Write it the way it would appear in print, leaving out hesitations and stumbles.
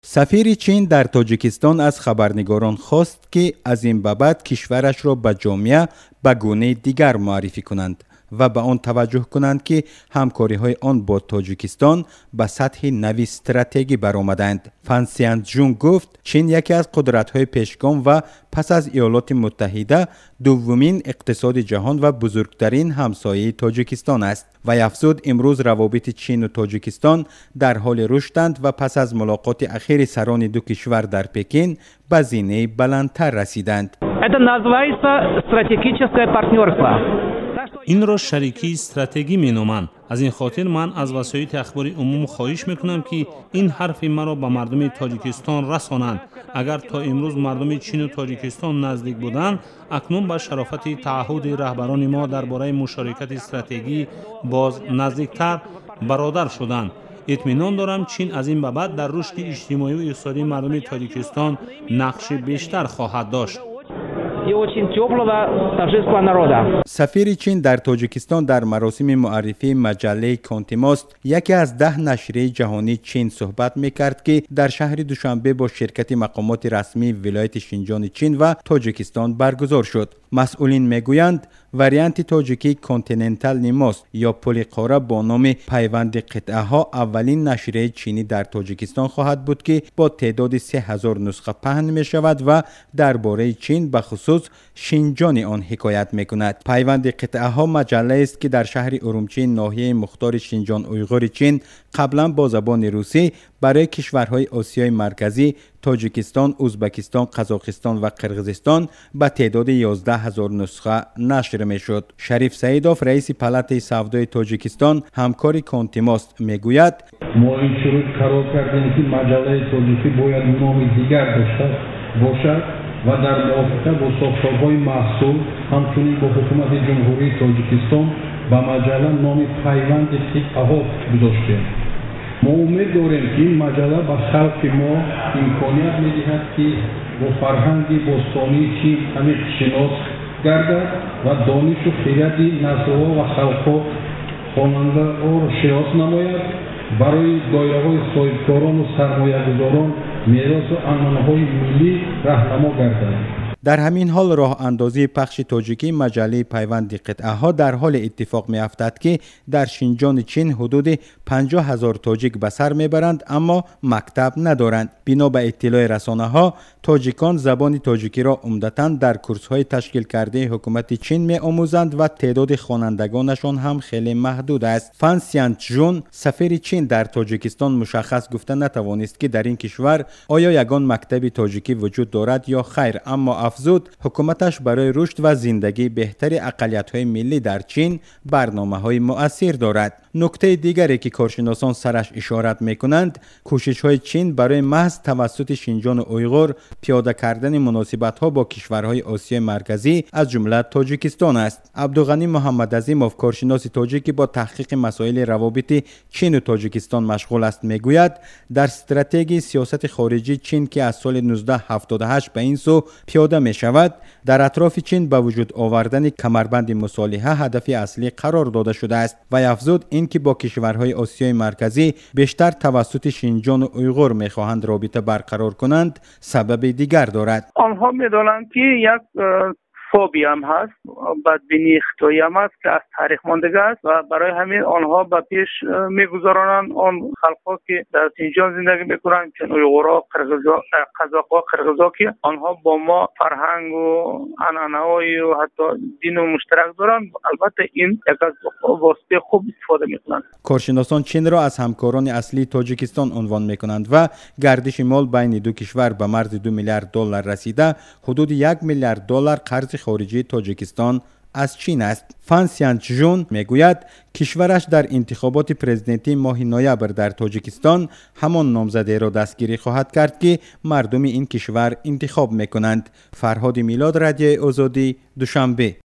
سفیر چین در تاجیکستان از خبرنگاران خواست که از این به بعد کشورش را به جامعه به گونه دیگر معرفی کنند و به آن توجه کنند که همکاری های آن با تاجیکستان به سطح نوی استراتژی برآمدند. فان سیانجون گفت چین یکی از قدرت های پیشگام و پس از ایالات متحده دومین اقتصاد جهان و بزرگترین همسایه تاجیکستان است و افزود امروز روابط چین و تاجیکستان در حال رشدند و پس از ملاقات اخیر سران دو کشور در پکین به زینه بلندتر رسیدند. این را شریکی استراتژی مینامند. از این خاطر من از وسایل اخباری عموم خواهش میکنم که این حرف مرا به مردم تاجیکستان رسانند. اگر تا امروز مردم چین و تاجیکستان نزدیک بودند، اکنون با شرافت تعهد رهبران ما درباره مشارکت استراتژی باز نزدیکتر برادر شدند. اطمینان دارم چین از این به بعد در رشد اجتماعی و اقتصادی مردم تاجیکستان نقش بیشتر خواهد داشت. سفیر چین در تاجیکستان در مراسم معرفی مجله کانتیماست یکی از 10 نشریه جهانی چین صحبت میکرد که در شهر دوشنبه با شرکت مقامات رسمی ولایت شینجان چین و تاجیکستان برگزار شد. مسئولین میگویند وریانت تاجیکی کانتیننتال نیماست یا پل قاره با نام پیوند قطعه ها اولین نشریه چینی در تاجیکستان خواهد بود که با تعداد 3000 نسخه پهن می شود و درباره چین به خصوص شینجان آن حکایت می کند. پیوند قطعه ها مجله است که در شهر ارومچی ناحیه مختار شینجان اویغور چین قبلا با زبان روسی برای کشورهای آسیای مرکزی تاجیکستان، ازبکستان، قزاقستان و قرقیزستان به تعداد 11000 نسخه نشر می شد. شریف سعیدوف رئیس پالات سودای تاجیکستان همکار کانتیماست می گوید ما این شروع قرار کردیم که مجله تاجیکی باید نام دیگر باشد و در موافقت با ساختارهای محصول همچنین با حکومت جمهوری تاجیکستان به مجله نام پیوند قطعه ها گذاشتیم. ما امید داریم که این مجله به خلق ما امکانیت می‌دهد که با فرهنگ باستانی چین همه شناس گردد و دانش و خرد نسل‌ها و خلق‌ها خواننده‌ها را شناس نماید، برای دایره‌های صاحبکاران و سرمایه‌گذاران میراث و عنعنه‌های ملی راهنما گردد. در همین حال راه اندازی پخش تاجیکی مجله پیوند قطعه ها در حال اتفاق می افتد که در شینجان چین حدود 50000 تاجیک به سر می برند اما مکتب ندارند. بنا به اطلاع رسانه ها تاجیکان زبان تاجیکی را عمدتاً در کورس های تشکیل کرده حکومت چین می آموزند و تعداد خوانندگانشان هم خیلی محدود است. فان سیانجون سفیر چین در تاجیکستان مشخص گفته نتوانست که در این کشور آیا یگان مکتب تاجیکی وجود دارد یا خیر، اما افزود حکومتش برای رشد و زندگی بهتر اقلیت‌های ملی در چین برنامه‌های مؤثر دارد. نکته دیگری که کارشناسان سرش اشارت می‌کنند کوشش‌های چین برای محض توسط شینجان اویغور پیاده کردن مناسبت‌ها با کشورهای آسیای مرکزی از جمله تاجیکستان است. عبدالغنی محمد عظیموف کارشناس تاجیکی با تحقیق مسائل روابط چین و تاجیکستان مشغول است میگوید در استراتژی سیاست خارجی چین که از سال 1978 به این سو پیاده می شود در اطراف چین به وجود آوردن کمربند مصالحه هدف اصلی قرار داده شده است و افزود اینکه با کشورهای آسیای مرکزی بیشتر توسط شینجان و اویغور می خواهند رابطه برقرار کنند سبب دیگر دارد. آنها می دانند که یک فوبی هم هست، بدبینی اخطایی هم هست که از تاریخ ماندگی است و برای همین آنها به پیش میگذارانند آن خلقها که در شینجان زندگی میکنند چون اویغورها، قزاق‌ها، قرقیزها که آنها با ما فرهنگ و عنعنه‌های و حتی دین و مشترک دارند، البته این یک از واسطه خوب استفاده میکنند. کارشناسان چین را از همکاران اصلی تاجیکستان عنوان میکنند و گردش مال بین دو کشور به مرز 2 میلیارد دلار رسیده حدود 1 میلیارد دلار قرض خارجی تاجیکستان از چین است. فان سیانجون میگوید کشورش در انتخابات پرزیدنتی ماه نوامبر در تاجیکستان همان نامزده را دستگیری خواهد کرد که مردم این کشور انتخاب میکنند. فرهاد میلاد، رادیو آزادی، دوشنبه.